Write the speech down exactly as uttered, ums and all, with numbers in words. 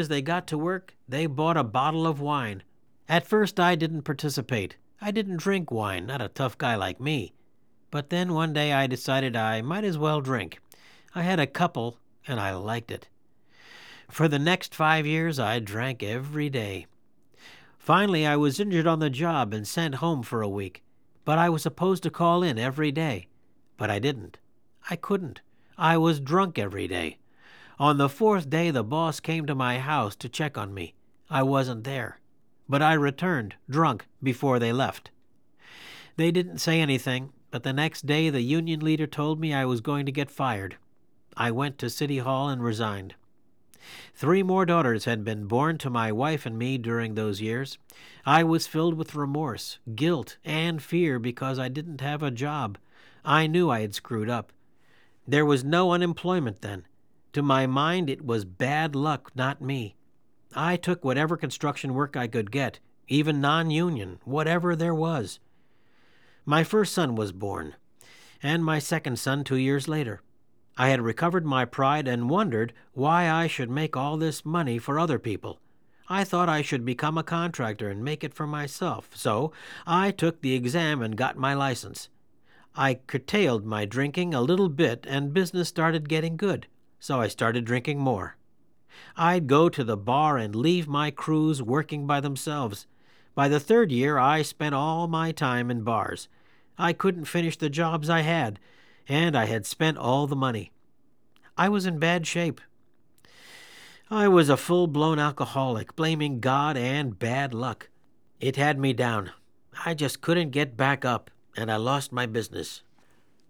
As they got to work, they bought a bottle of wine. At first, I didn't participate. I didn't drink wine, not a tough guy like me. But then one day I decided I might as well drink. I had a couple, and I liked it. For the next five years, I drank every day. Finally, I was injured on the job and sent home for a week. But I was supposed to call in every day. But I didn't. I couldn't. I was drunk every day. On the fourth day, the boss came to my house to check on me. I wasn't there. But I returned, drunk, before they left. They didn't say anything, but the next day the union leader told me I was going to get fired. I went to City Hall and resigned. Three more daughters had been born to my wife and me during those years. I was filled with remorse, guilt, and fear because I didn't have a job. I knew I had screwed up. There was no unemployment then. To my mind, it was bad luck, not me. I took whatever construction work I could get, even non-union, whatever there was. My first son was born, and my second son two years later. I had recovered my pride and wondered why I should make all this money for other people. I thought I should become a contractor and make it for myself, so I took the exam and got my license. I curtailed my drinking a little bit, and business started getting good, so I started drinking more. I'd go to the bar and leave my crews working by themselves. By the third year, I spent all my time in bars. I couldn't finish the jobs I had, and I had spent all the money. I was in bad shape. I was a full-blown alcoholic, blaming God and bad luck. It had me down. I just couldn't get back up, and I lost my business.